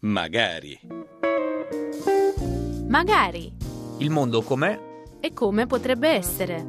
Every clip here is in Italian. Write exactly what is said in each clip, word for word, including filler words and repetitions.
Magari. Magari. Il mondo com'è? E come potrebbe essere.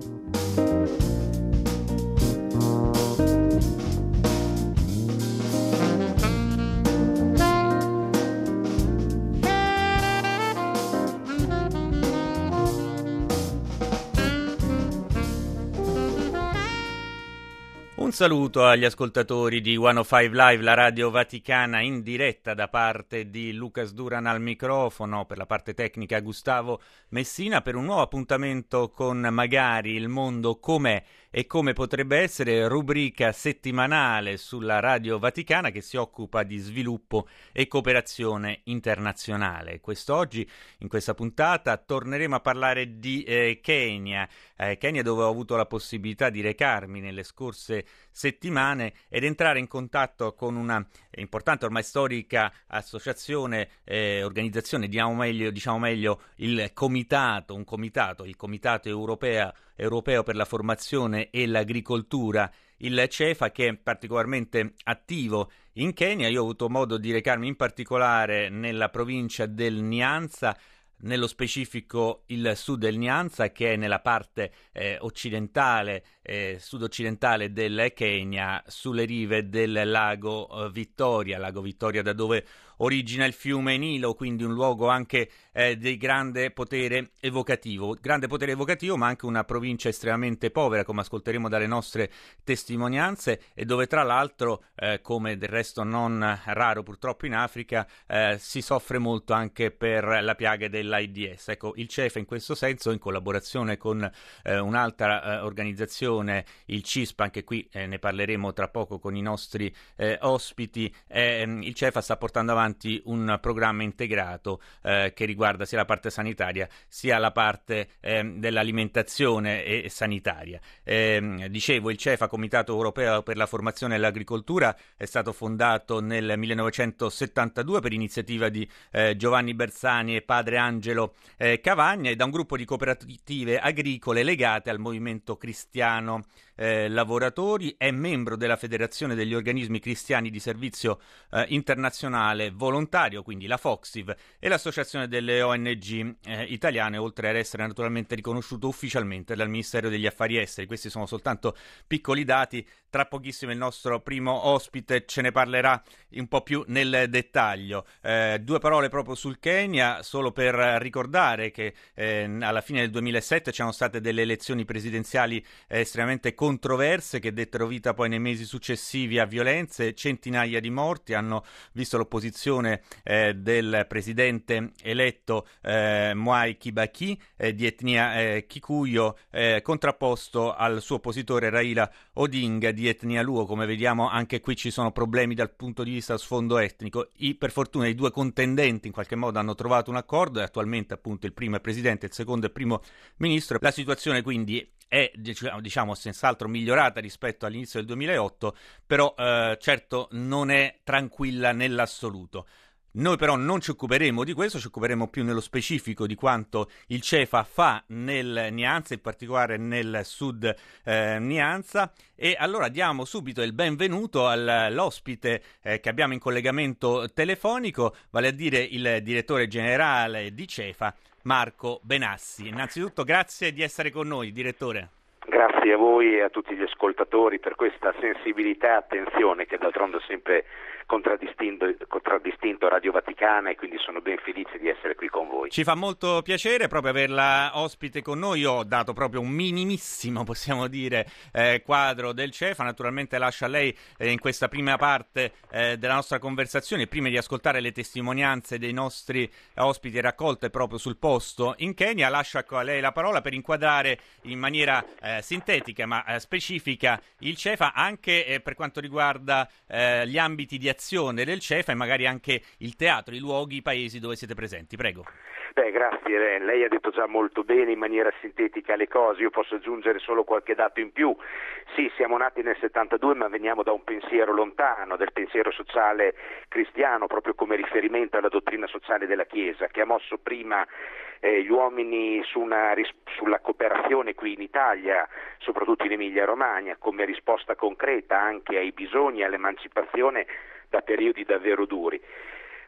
Un saluto agli ascoltatori di centocinque Live, la radio vaticana, in diretta da parte di Lucas Duran al microfono, per la parte tecnica Gustavo Messina, per un nuovo appuntamento con Magari, il mondo com'è e come potrebbe essere, rubrica settimanale sulla radio vaticana che si occupa di sviluppo e cooperazione internazionale. Quest'oggi, in questa puntata, torneremo a parlare di eh, Kenya, eh, Kenya dove ho avuto la possibilità di recarmi nelle scorse settimane ed entrare in contatto con una importante, ormai storica associazione, eh, organizzazione, diciamo meglio, diciamo meglio il comitato, un comitato, il Comitato Europeo, Europeo per la Formazione e l'Agricoltura, il CEFA, che è particolarmente attivo in Kenya. Io ho avuto modo di recarmi in particolare nella provincia del Nyanza, nello specifico il sud del Nyanza, che è nella parte eh, occidentale, eh, sud-occidentale del Kenya, sulle rive del lago eh, Vittoria, lago Vittoria da dove origina il fiume Nilo, quindi un luogo anche eh, di grande potere evocativo, grande potere evocativo, ma anche una provincia estremamente povera, come ascolteremo dalle nostre testimonianze, e dove tra l'altro, eh, come del resto non raro purtroppo in Africa, eh, si soffre molto anche per la piaga dell'AIDS. Ecco, il CEFA in questo senso, in collaborazione con eh, un'altra eh, organizzazione, il CISP, anche qui eh, ne parleremo tra poco con i nostri eh, ospiti, eh, il CEFA sta portando avanti un programma integrato eh, che riguarda sia la parte sanitaria sia la parte eh, dell'alimentazione e sanitaria. Eh, dicevo, il CEFA, Comitato Europeo per la Formazione e l'Agricoltura, è stato fondato nel millenovecentosettantadue per iniziativa di eh, Giovanni Bersani e padre Angelo eh, Cavagna, e da un gruppo di cooperative agricole legate al movimento cristiano Eh, lavoratori. È membro della Federazione degli Organismi Cristiani di Servizio eh, Internazionale Volontario, quindi la FOXIV, e l'Associazione delle O N G eh, italiane, oltre ad essere naturalmente riconosciuto ufficialmente dal Ministero degli Affari Esteri. Questi sono soltanto piccoli dati. Tra pochissimo il nostro primo ospite ce ne parlerà un po' più nel dettaglio. Eh, due parole proprio sul Kenya, solo per ricordare che eh, alla fine del duemilasette c'erano state delle elezioni presidenziali eh, estremamente controverse che dettero vita poi nei mesi successivi a violenze. Centinaia di morti hanno visto l'opposizione eh, del presidente eletto eh, Mwai Kibaki eh, di etnia eh, Kikuyu eh, contrapposto al suo oppositore Raila Odinga di etnia Luo. Come vediamo, anche qui ci sono problemi dal punto di vista sfondo etnico. I, per fortuna i due contendenti in qualche modo hanno trovato un accordo e attualmente appunto il primo è presidente, il secondo è primo ministro. La situazione quindi è, diciamo, senz'altro migliorata rispetto all'inizio del duemilaotto, però eh, certo non è tranquilla nell'assoluto. Noi però non ci occuperemo di questo, ci occuperemo più nello specifico di quanto il CEFA fa nel Nyanza, in particolare nel sud eh, Nyanza, e allora diamo subito il benvenuto all'ospite eh, che abbiamo in collegamento telefonico, vale a dire il direttore generale di CEFA, Marco Benassi. Innanzitutto grazie di essere con noi, direttore. Grazie a voi e a tutti gli ascoltatori per questa sensibilità e attenzione che d'altronde ho sempre contraddistinto, contraddistinto Radio Vaticana, e quindi sono ben felice di essere qui con voi. Ci fa molto piacere proprio averla ospite con noi. Io ho dato proprio un minimissimo, possiamo dire, eh, quadro del CEFA. Naturalmente lascio a lei eh, in questa prima parte eh, della nostra conversazione, prima di ascoltare le testimonianze dei nostri ospiti raccolte proprio sul posto in Kenya, lascio a lei la parola per inquadrare in maniera eh, sintetica ma eh, specifica il CEFA, anche eh, per quanto riguarda eh, gli ambiti di azione del CEFA e magari anche il teatro, i luoghi, i paesi dove siete presenti. Prego. Beh, grazie, lei ha detto già molto bene in maniera sintetica le cose. Io posso aggiungere solo qualche dato in più. Sì, siamo nati nel settantadue, ma veniamo da un pensiero lontano, del pensiero sociale cristiano, proprio come riferimento alla dottrina sociale della Chiesa, che ha mosso prima eh, gli uomini su una, sulla cooperazione qui in Italia, soprattutto in Emilia-Romagna, come risposta concreta anche ai bisogni e all'emancipazione da periodi davvero duri.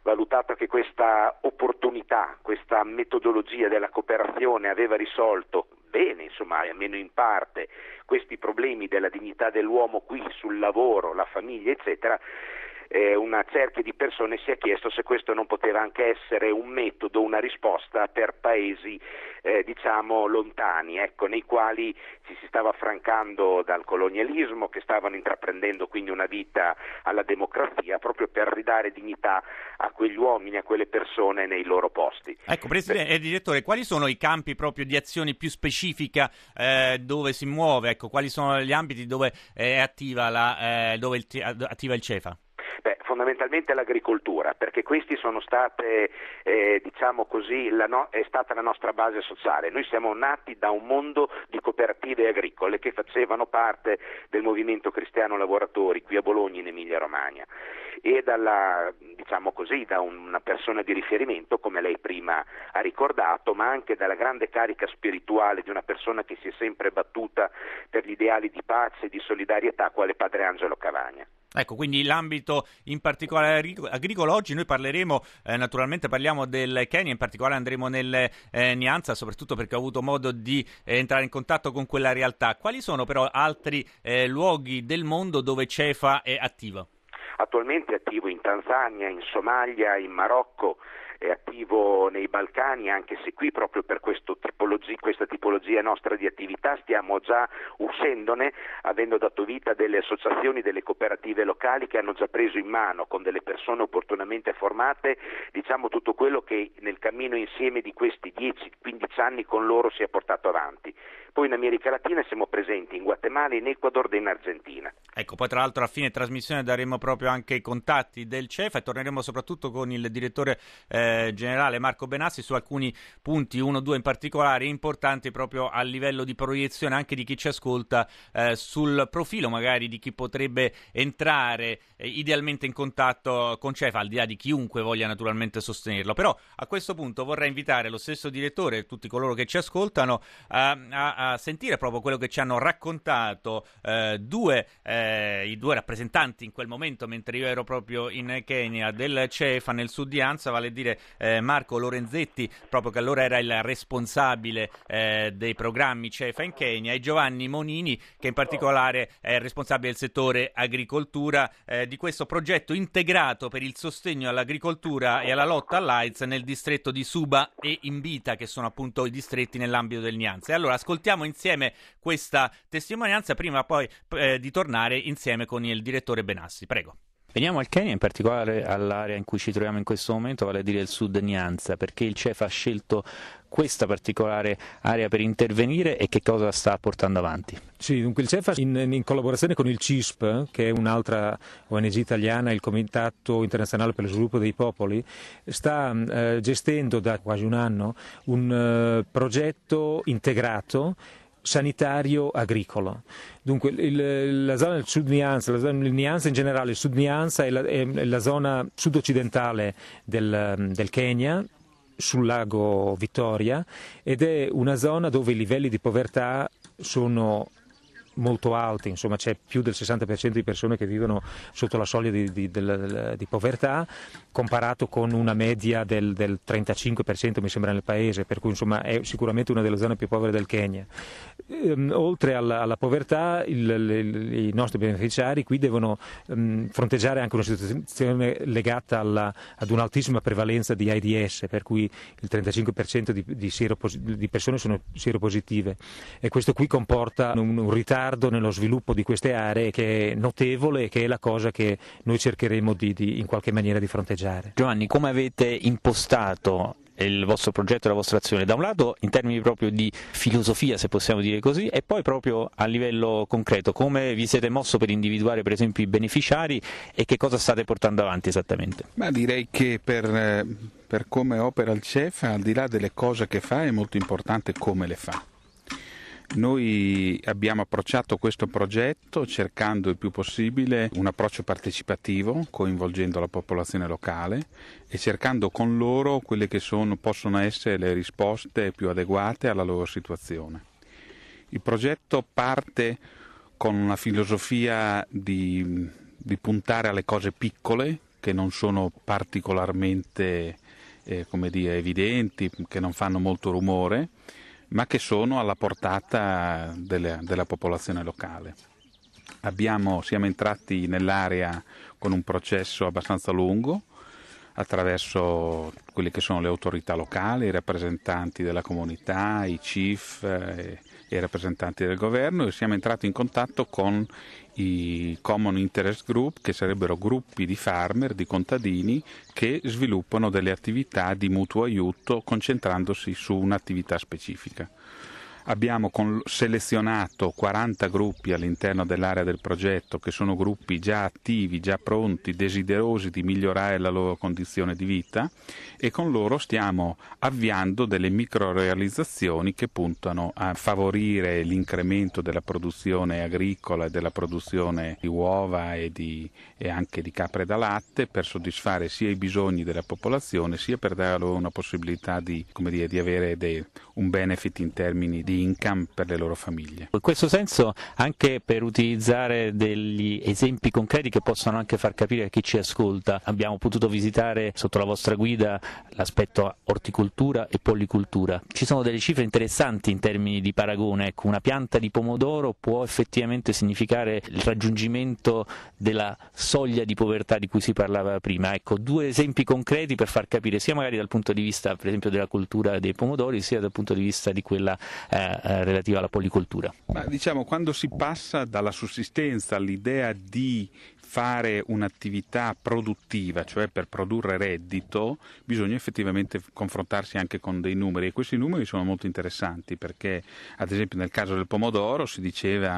valutato che questa opportunità, questa metodologia della cooperazione aveva risolto bene, insomma, almeno in parte, questi problemi della dignità dell'uomo qui sul lavoro, la famiglia, eccetera, eh, una cerchia di persone si è chiesto se questo non poteva anche essere un metodo, una risposta per paesi eh, diciamo lontani, ecco, nei quali ci si stava affrancando dal colonialismo, che stavano intraprendendo quindi una vita alla democrazia, proprio per ridare dignità a quegli uomini, a quelle persone nei loro posti. Ecco, Presidente e Direttore, quali sono i campi proprio di azione più specifica eh, dove si muove? Ecco, quali sono gli ambiti dove è attiva la, eh, dove il, attiva il CEFA? Beh, fondamentalmente l'agricoltura, perché questi sono state, eh, diciamo così, la no- è stata la nostra base sociale. Noi siamo nati da un mondo di cooperative agricole che facevano parte del movimento cristiano lavoratori qui a Bologna in Emilia Romagna, e dalla, diciamo così, da una persona di riferimento, come lei prima ha ricordato, ma anche dalla grande carica spirituale di una persona che si è sempre battuta per gli ideali di pace e di solidarietà, quale Padre Angelo Cavagna. Ecco, quindi l'ambito in particolare agricolo. Oggi noi parleremo, eh, naturalmente parliamo del Kenya, in particolare andremo nel eh, Nyanza, soprattutto perché ho avuto modo di eh, entrare in contatto con quella realtà. Quali sono però altri eh, luoghi del mondo dove CEFA è attiva? Attualmente è attivo in Tanzania, in Somalia, in Marocco, è attivo nei Balcani, anche se qui proprio per questo tipologia, questa tipologia nostra di attività stiamo già uscendone, avendo dato vita a delle associazioni, delle cooperative locali che hanno già preso in mano con delle persone opportunamente formate, diciamo tutto quello che nel cammino insieme di questi dieci quindici anni con loro si è portato avanti. Poi in America Latina siamo presenti in Guatemala, in Ecuador e in Argentina. Ecco, poi tra l'altro a fine trasmissione daremo proprio anche i contatti del CEFA e torneremo soprattutto con il direttore eh, generale Marco Benassi su alcuni punti, uno o due in particolare, importanti proprio a livello di proiezione anche di chi ci ascolta eh, sul profilo magari di chi potrebbe entrare eh, idealmente in contatto con CEFA, al di là di chiunque voglia naturalmente sostenerlo. Però a questo punto vorrei invitare lo stesso direttore e tutti coloro che ci ascoltano a, a a sentire proprio quello che ci hanno raccontato eh, due, eh, i due rappresentanti in quel momento, mentre io ero proprio in Kenya, del CEFA nel sud di Anza, vale a dire eh, Marco Lorenzetti, proprio che allora era il responsabile eh, dei programmi CEFA in Kenya, e Giovanni Monini, che in particolare è il responsabile del settore agricoltura eh, di questo progetto integrato per il sostegno all'agricoltura e alla lotta all'AIDS nel distretto di Suba e Imbita, che sono appunto i distretti nell'ambito del Nyanza. E allora ascoltiamo insieme questa testimonianza prima poi eh, di tornare insieme con il direttore Benassi. Prego. Veniamo al Kenya, in particolare all'area in cui ci troviamo in questo momento, vale a dire il sud Nyanza, perché il CEFA ha scelto questa particolare area per intervenire e che cosa sta portando avanti? Sì, dunque il CEFA in, in collaborazione con il C I S P, che è un'altra O N G italiana, il Comitato Internazionale per lo Sviluppo dei Popoli, sta eh, gestendo da quasi un anno un eh, progetto integrato sanitario agricolo. Dunque il, la zona del Sud Nyanza, la zona del Nyanza in generale, il Sud Nyanza è la, è la zona sud-occidentale del, del Kenya, sul lago Vittoria, ed è una zona dove i livelli di povertà sono molto alti, insomma c'è più del sessanta per cento di persone che vivono sotto la soglia di, di, di, di povertà, comparato con una media del, del trentacinque per cento mi sembra nel paese, per cui insomma è sicuramente una delle zone più povere del Kenya. Ehm, oltre alla, alla povertà il, il, i nostri beneficiari qui devono um, fronteggiare anche una situazione legata alla, ad un'altissima prevalenza di AIDS, per cui il trentacinque per cento di, di, sieropos- di persone sono sieropositive, e questo qui comporta un, un ritardo nello sviluppo di queste aree che è notevole e che è la cosa che noi cercheremo di, di in qualche maniera di fronteggiare. Giovanni, come avete impostato il vostro progetto e la vostra azione? Da un lato in termini proprio di filosofia, se possiamo dire così, e poi proprio a livello concreto, come vi siete mosso per individuare per esempio i beneficiari e che cosa state portando avanti esattamente? Ma direi che per, per come opera il CEFA, al di là delle cose che fa, è molto importante come le fa. Noi abbiamo approcciato questo progetto cercando il più possibile un approccio partecipativo, coinvolgendo la popolazione locale e cercando con loro quelle che sono, possono essere le risposte più adeguate alla loro situazione. Il progetto parte con una filosofia di, di puntare alle cose piccole, che non sono particolarmente eh, come dire, evidenti, che non fanno molto rumore, ma che sono alla portata delle, della popolazione locale. Abbiamo, siamo entrati nell'area con un processo abbastanza lungo, attraverso quelle che sono le autorità locali, i rappresentanti della comunità, i C I F e i rappresentanti del governo, e siamo entrati in contatto con i Common Interest Group, che sarebbero gruppi di farmer, di contadini, che sviluppano delle attività di mutuo aiuto concentrandosi su un'attività specifica. Abbiamo con, selezionato quaranta gruppi all'interno dell'area del progetto, che sono gruppi già attivi, già pronti, desiderosi di migliorare la loro condizione di vita, e con loro stiamo avviando delle microrealizzazioni che puntano a favorire l'incremento della produzione agricola e della produzione di uova e, di, e anche di capre da latte, per soddisfare sia i bisogni della popolazione sia per dare loro una possibilità di, come dire, di avere dei, un benefit in termini di income per le loro famiglie. In questo senso, anche per utilizzare degli esempi concreti che possano anche far capire a chi ci ascolta, abbiamo potuto visitare sotto la vostra guida l'aspetto orticoltura e policultura. Ci sono delle cifre interessanti in termini di paragone. Ecco, una pianta di pomodoro può effettivamente significare il raggiungimento della soglia di povertà di cui si parlava prima. Ecco, due esempi concreti per far capire, sia magari dal punto di vista per esempio della cultura dei pomodori, sia dal punto di vista di quella eh, relativa alla policoltura. Ma diciamo, quando si passa dalla sussistenza all'idea di fare un'attività produttiva, cioè per produrre reddito, bisogna effettivamente confrontarsi anche con dei numeri, e questi numeri sono molto interessanti, perché ad esempio nel caso del pomodoro si diceva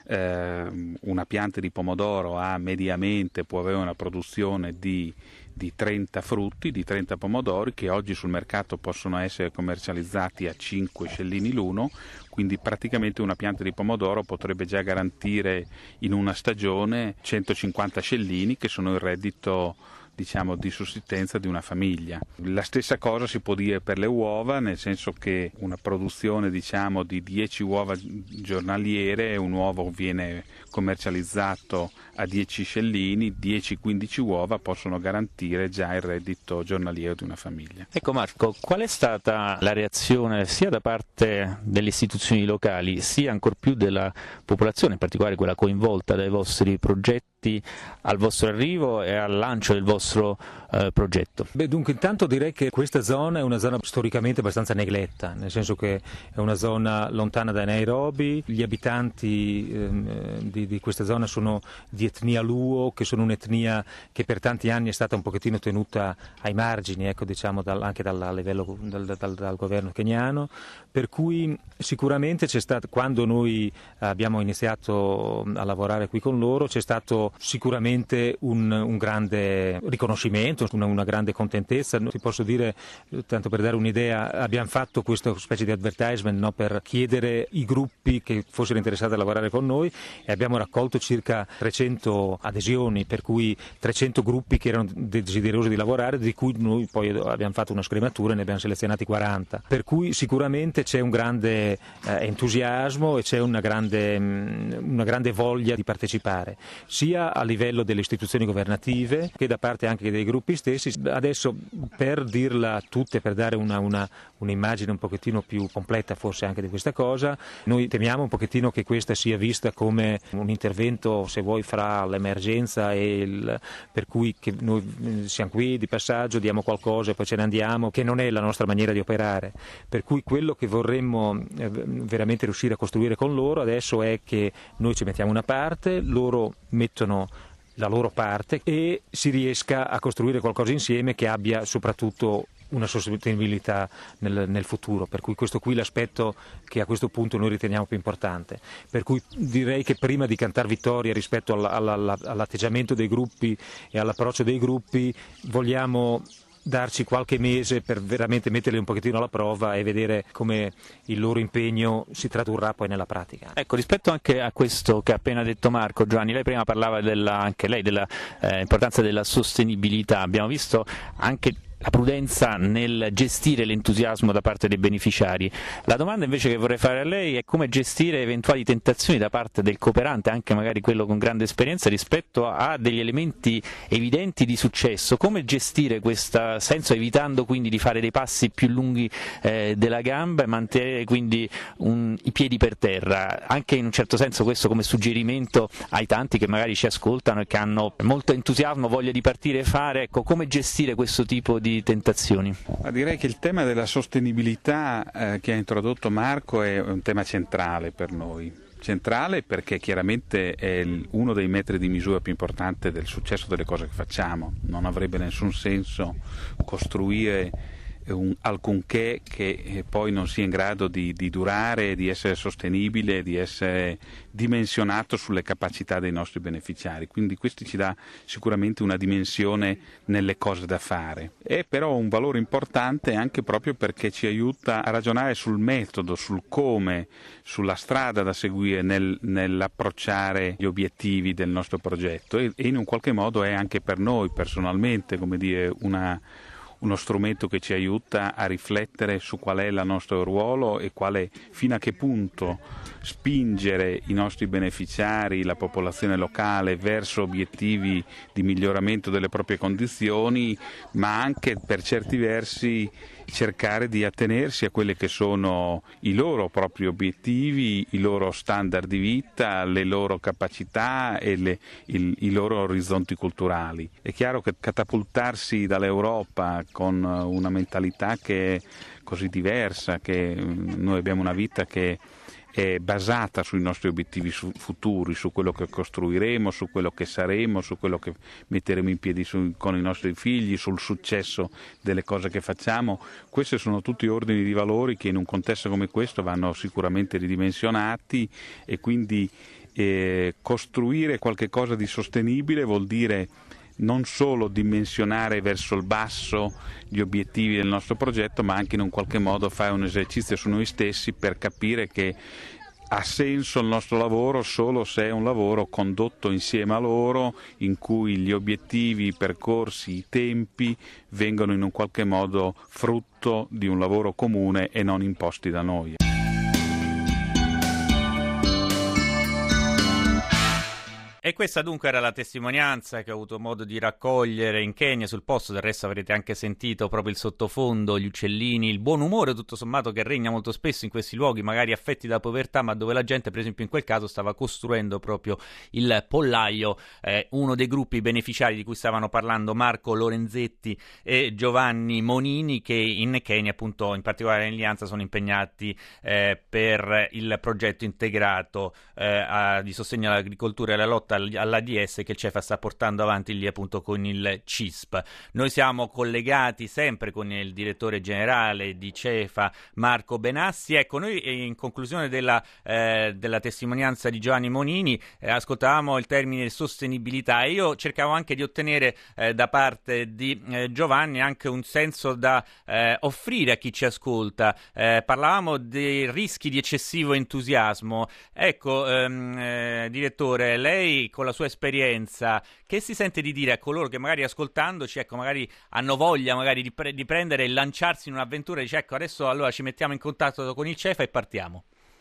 eh, una pianta di pomodoro ha mediamente può avere una produzione di di trenta frutti, di trenta pomodori, che oggi sul mercato possono essere commercializzati a cinque scellini l'uno, quindi praticamente una pianta di pomodoro potrebbe già garantire in una stagione centocinquanta scellini, che sono il reddito, diciamo, di sussistenza di una famiglia. La stessa cosa si può dire per le uova, nel senso che una produzione, diciamo, di dieci uova giornaliere, un uovo viene commercializzato a dieci scellini, dieci quindici uova possono garantire già il reddito giornaliero di una famiglia. Ecco Marco, qual è stata la reazione sia da parte delle istituzioni locali, sia ancor più della popolazione, in particolare quella coinvolta dai vostri progetti, al vostro arrivo e al lancio del vostro eh, progetto? Beh, dunque intanto direi che questa zona è una zona storicamente abbastanza negletta, nel senso che è una zona lontana da Nairobi, gli abitanti ehm, di, di questa zona sono di etnia Luo, che sono un'etnia che per tanti anni è stata un pochettino tenuta ai margini, ecco, diciamo dal, anche dal livello dal, dal, dal governo keniano, per cui sicuramente c'è stato, quando noi abbiamo iniziato a lavorare qui con loro, c'è stato sicuramente un, un grande riconoscimento, una, una grande contentezza. Ti posso dire, tanto per dare un'idea, abbiamo fatto questa specie di advertisement, no, per chiedere i gruppi che fossero interessati a lavorare con noi, e abbiamo raccolto circa trecento adesioni, per cui trecento gruppi che erano desiderosi di lavorare, di cui noi poi abbiamo fatto una scrematura e ne abbiamo selezionati quaranta, per cui sicuramente c'è un grande eh, entusiasmo e c'è una grande, mh, una grande voglia di partecipare, sia a livello delle istituzioni governative che da parte anche dei gruppi stessi. Adesso, per dirla tutte, per dare una, una, un'immagine un pochettino più completa forse anche di questa cosa, noi temiamo un pochettino che questa sia vista come un intervento, se vuoi, fra l'emergenza e il, per cui che noi siamo qui di passaggio, diamo qualcosa e poi ce ne andiamo, che non è la nostra maniera di operare. Per cui quello che vorremmo eh, veramente riuscire a costruire con loro adesso è che noi ci mettiamo una parte, loro mettono la loro parte e si riesca a costruire qualcosa insieme che abbia soprattutto una sostenibilità nel, nel futuro, per cui questo qui è l'aspetto che a questo punto noi riteniamo più importante. Per cui direi che prima di cantar vittoria rispetto alla, alla, all'atteggiamento dei gruppi e all'approccio dei gruppi, vogliamo darci qualche mese per veramente metterli un pochettino alla prova e vedere come il loro impegno si tradurrà poi nella pratica. Ecco, rispetto anche a questo che ha appena detto Marco, Giovanni, lei prima parlava della, anche lei dell'importanza eh, della sostenibilità. Abbiamo visto anche la prudenza nel gestire l'entusiasmo da parte dei beneficiari. La domanda invece che vorrei fare a lei è come gestire eventuali tentazioni da parte del cooperante, anche magari quello con grande esperienza, rispetto a degli elementi evidenti di successo. Come gestire questo senso, evitando quindi di fare dei passi più lunghi eh, della gamba e mantenere quindi un, i piedi per terra, anche in un certo senso questo come suggerimento ai tanti che magari ci ascoltano e che hanno molto entusiasmo, voglia di partire e fare. Ecco, come gestire questo tipo di tentazioni? Ma direi che il tema della sostenibilità eh, che ha introdotto Marco è un tema centrale per noi. Centrale perché chiaramente è il, uno dei metri di misura più importanti del successo delle cose che facciamo. Non avrebbe nessun senso costruire un alcunché che poi non sia in grado di, di durare, di essere sostenibile, di essere dimensionato sulle capacità dei nostri beneficiari. Quindi questo ci dà sicuramente una dimensione nelle cose da fare. È però un valore importante anche proprio perché ci aiuta a ragionare sul metodo, sul come, sulla strada da seguire nel, nell'approcciare gli obiettivi del nostro progetto e, e in un qualche modo è anche per noi personalmente, come dire, una uno strumento che ci aiuta a riflettere su qual è il nostro ruolo e quale, fino a che punto spingere i nostri beneficiari, la popolazione locale verso obiettivi di miglioramento delle proprie condizioni, ma anche per certi versi cercare di attenersi a quelli che sono i loro propri obiettivi, i loro standard di vita, le loro capacità e le, il, i loro orizzonti culturali. È chiaro che catapultarsi dall'Europa con una mentalità che è così diversa, che noi abbiamo una vita che è basata sui nostri obiettivi futuri, su quello che costruiremo, su quello che saremo, su quello che metteremo in piedi su, con i nostri figli, sul successo delle cose che facciamo. Questi sono tutti ordini di valori che in un contesto come questo vanno sicuramente ridimensionati e quindi eh, costruire qualche cosa di sostenibile vuol dire non solo dimensionare verso il basso gli obiettivi del nostro progetto, ma anche in un qualche modo fare un esercizio su noi stessi per capire che ha senso il nostro lavoro solo se è un lavoro condotto insieme a loro, in cui gli obiettivi, i percorsi, i tempi vengono in un qualche modo frutto di un lavoro comune e non imposti da noi. E questa dunque era la testimonianza che ho avuto modo di raccogliere in Kenya, sul posto. Del resto avrete anche sentito proprio il sottofondo, gli uccellini, il buon umore tutto sommato che regna molto spesso in questi luoghi magari affetti da povertà, ma dove la gente, per esempio in quel caso, stava costruendo proprio il pollaio. Eh, uno dei gruppi beneficiari di cui stavano parlando Marco Lorenzetti e Giovanni Monini, che in Kenya, appunto in particolare in Lianza, sono impegnati eh, per il progetto integrato eh, a, di sostegno all'agricoltura e alla lotta all'A D S che il CEFA sta portando avanti lì appunto con il C I S P. Noi siamo collegati sempre con il direttore generale di CEFA Marco Benassi. Ecco, noi in conclusione della, eh, della testimonianza di Giovanni Monini eh, ascoltavamo il termine sostenibilità e io cercavo anche di ottenere eh, da parte di eh, Giovanni anche un senso da eh, offrire a chi ci ascolta. Eh, parlavamo dei rischi di eccessivo entusiasmo. Ecco, ehm, eh, direttore, lei con la sua esperienza, che si sente di dire a coloro che magari ascoltandoci, ecco, magari hanno voglia magari di, pre- di prendere e lanciarsi in un'avventura e dice ecco adesso allora ci mettiamo in contatto con il CEFA e partiamo?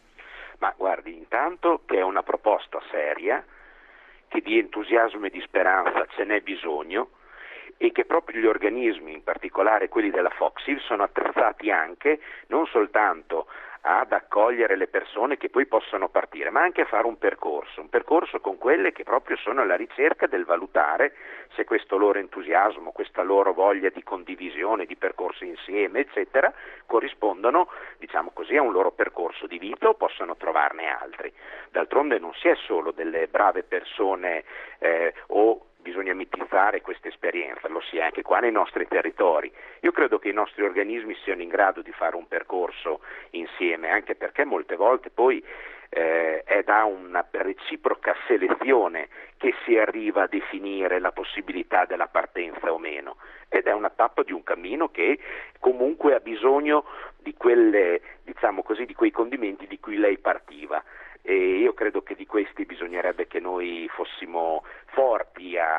Ma guardi, intanto che è una proposta seria, che di entusiasmo e di speranza ce n'è bisogno e che proprio gli organismi, in particolare quelli della Foxil, sono attrezzati anche non soltanto ad accogliere le persone che poi possono partire, ma anche a fare un percorso, un percorso con quelle che proprio sono alla ricerca del valutare se questo loro entusiasmo, questa loro voglia di condivisione, di percorso insieme, eccetera, corrispondono, diciamo così, a un loro percorso di vita o possono trovarne altri. D'altronde non si è solo delle brave persone eh, o bisogna mitizzare questa esperienza, lo si è anche qua nei nostri territori. Io credo che i nostri organismi siano in grado di fare un percorso insieme, anche perché molte volte poi eh, è da una reciproca selezione che si arriva a definire la possibilità della partenza o meno, ed è una tappa di un cammino che comunque ha bisogno di quelle, diciamo così, di quei condimenti di cui lei partiva. E io credo che di questi bisognerebbe che noi fossimo forti a,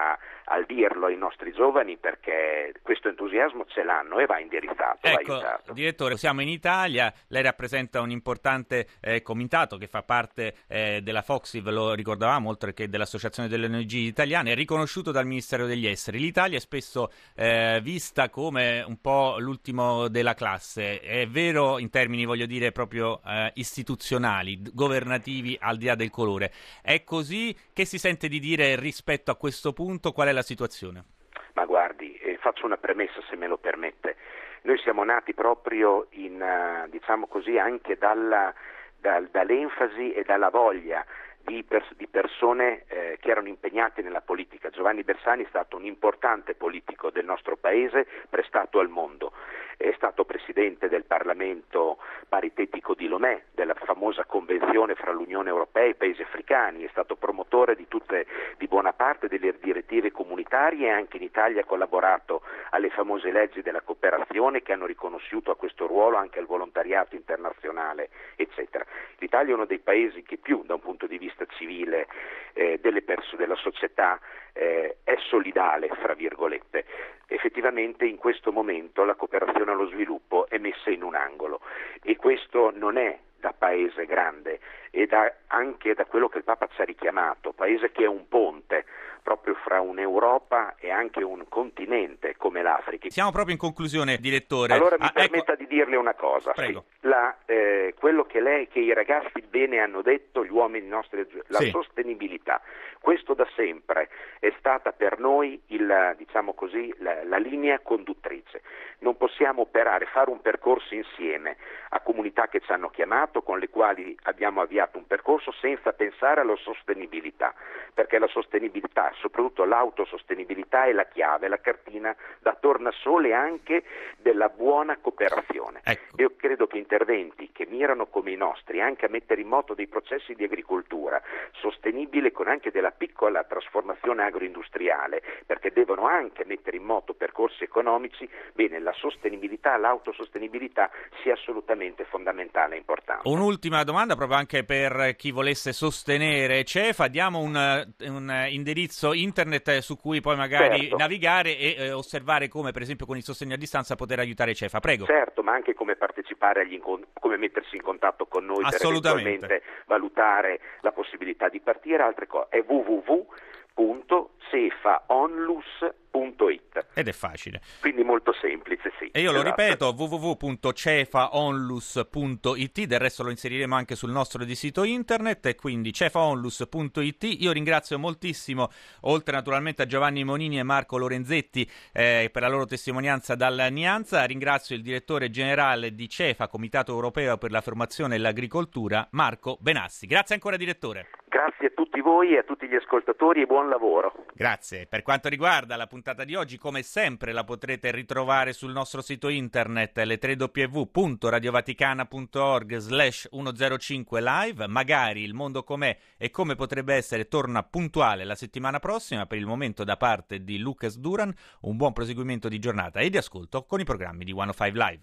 al dirlo ai nostri giovani, perché questo entusiasmo ce l'hanno e va indirizzato, ecco, va aiutato. Direttore, siamo in Italia, lei rappresenta un importante eh, comitato che fa parte eh, della Foxy, ve lo ricordavamo, oltre che dell'Associazione delle O N G italiane, è riconosciuto dal Ministero degli Esteri. L'Italia è spesso eh, vista come un po' l'ultimo della classe, è vero in termini, voglio dire, proprio eh, istituzionali, governativi, al di là del colore. È così? Che si sente di dire rispetto a questo punto? Qual è la situazione? Ma guardi, eh, faccio una premessa se me lo permette. Noi siamo nati proprio in, uh, diciamo così, anche dalla, dal, dall'enfasi e dalla voglia di, pers- di persone eh, che erano impegnate nella politica. Giovanni Bersani è stato un importante politico del nostro paese, prestato al mondo. È stato presidente del Parlamento paritetico di Lomé, della famosa convenzione fra l'Unione Europea e i paesi africani, è stato promotore di tutte, di buona parte delle direttive comunitarie e anche in Italia ha collaborato alle famose leggi della cooperazione che hanno riconosciuto a questo ruolo anche il volontariato internazionale, eccetera. L'Italia è uno dei paesi che più, da un punto di vista civile, eh, delle pers- della società, eh, è solidale, fra virgolette. Effettivamente in questo momento la cooperazione allo sviluppo è messa in un angolo e questo non è da paese grande e da, anche da quello che il Papa ci ha richiamato, paese che è un ponte proprio fra un'Europa e anche un continente come l'Africa. Siamo proprio in conclusione, direttore. Allora mi ah, permetta ecco... di dirle una cosa. Prego. Sì. La, eh, quello che lei, che i ragazzi bene hanno detto, gli uomini nostri, la sì. sostenibilità. Questo da sempre è stata per noi il, diciamo così, la, la linea conduttrice. Non possiamo operare, fare un percorso insieme a comunità che ci hanno chiamato, con le quali abbiamo avviato un percorso senza pensare alla sostenibilità, perché la sostenibilità, soprattutto l'autosostenibilità, è la chiave, la cartina da tornasole anche della buona cooperazione. Ecco. Io credo che interventi che mirano come i nostri anche a mettere in moto dei processi di agricoltura sostenibile con anche della piccola trasformazione agroindustriale, perché devono anche mettere in moto percorsi economici, bene, la sostenibilità, l'autosostenibilità sia assolutamente fondamentale e importante. Un'ultima domanda proprio anche per chi volesse sostenere Cefa, diamo un, un indirizzo internet su cui poi magari certo. navigare e eh, osservare come per esempio con il sostegno a distanza poter aiutare Cefa, prego. Certo, ma anche come partecipare agli incontri, come mettersi in contatto con noi per eventualmente valutare la possibilità di partire, altre cose. È w w w punto cefa onlus punto it. Ed è facile. Quindi molto semplice, sì. E io lo esatto. ripeto, w w w punto cefa onlus punto it, del resto lo inseriremo anche sul nostro di sito internet, e quindi cefa onlus punto it. Io ringrazio moltissimo, oltre naturalmente a Giovanni Monini e Marco Lorenzetti eh, per la loro testimonianza dal Nianza, ringrazio il direttore generale di Cefa, Comitato Europeo per la Formazione e l'Agricoltura, Marco Benassi. Grazie ancora, direttore. Grazie a tutti voi e a tutti gli ascoltatori e buon lavoro. Grazie. Per quanto riguarda la puntata di oggi, come sempre la potrete ritrovare sul nostro sito internet le w w w punto radiovaticana punto org slash centocinque live. Magari Il mondo com'è e come potrebbe essere torna puntuale la settimana prossima. Per il momento, da parte di Lucas Duran, un buon proseguimento di giornata e di ascolto con i programmi di centocinque Live.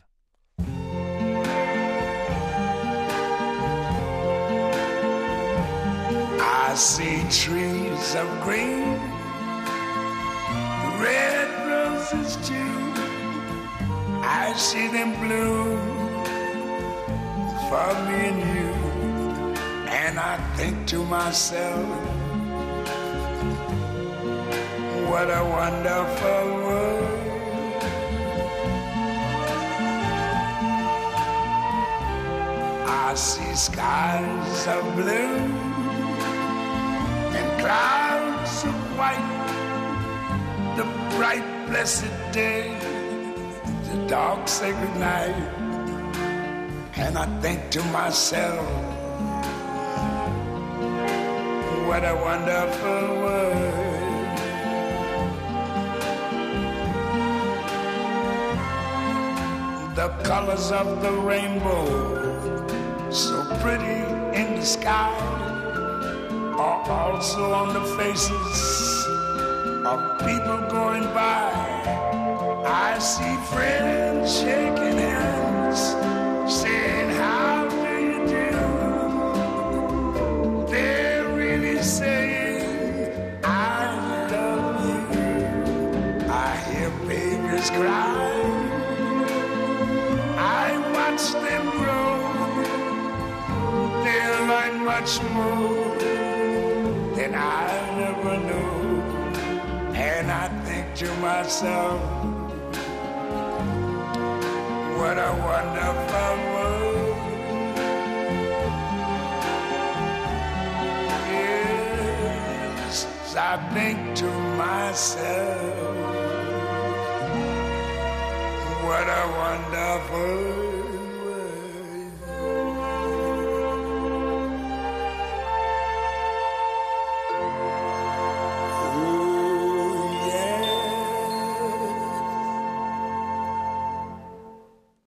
I see trees of green, red roses too. I see them bloom for me and you. And I think to myself, what a wonderful world. I see skies of blue and clouds of white, the bright blessed day, the dark sacred night. And I think to myself, what a wonderful world. The colors of the rainbow, so pretty in the sky, are also on the faces of people going by. I see friends shaking hands, saying, how do you do? They're really saying, I love you. much more than I never knew. And I think to myself, what a wonderful world. Yes, I think to myself, what a wonderful